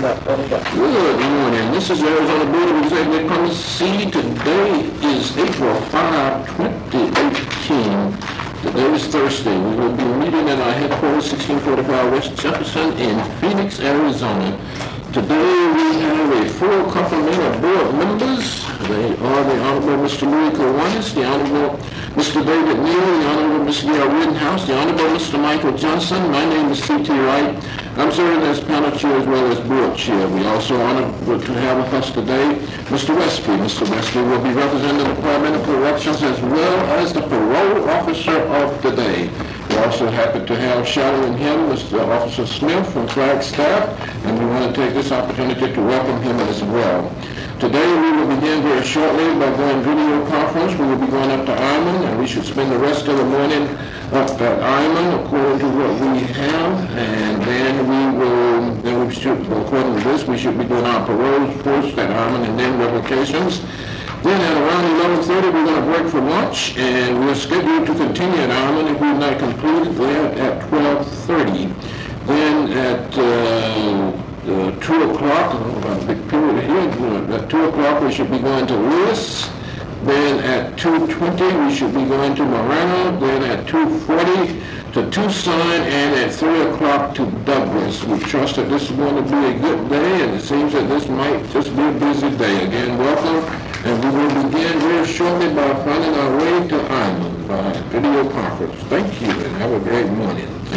Good morning. This is Arizona Board of Executive Committee. Today is April 5, 2018. Today is Thursday. We will be meeting at our headquarters, 1645 West Jefferson in Phoenix, Arizona. Today we have a full complement of board members. They are the Honorable Mr. Louis Kiwanis, the Honorable Mr. David Neal, the Honorable Mr. Gail Rittenhouse, the Honorable Mr. Michael Johnson. My name is C.T. Wright. I'm serving as panel chair as well as board chair. We also honored to have with us today Mr. Westby. Mr. Westby will be representing the Department of Corrections as well as the parole officer of the day. We're also happy to have shadowing him Mr. Officer Smith from Flagstaff, and we want to take this opportunity to welcome him as well. Today we will begin very shortly by going video conference. We will be going up to Iman, and we should spend the rest of the morning up at Iman according to what we have, and according to this, we should be doing our parole first at Iman and then revocations. Then at around 11:30, we're going to break for lunch, and we're scheduled to continue at Iman if we've not completed that at 12:30. Then at 2 o'clock, I don't know about a big period here, at 2 o'clock we should be going to Lewis. Then at 2:20 we should be going to Moreno. Then at 2:40 to Tucson, and at 3 o'clock to Douglas. We trust that this is going to be a good day, and it seems that this might just be a busy day. Again, welcome, and we will begin very shortly by finding our way to Iman by video conference. Thank you, and have a great morning.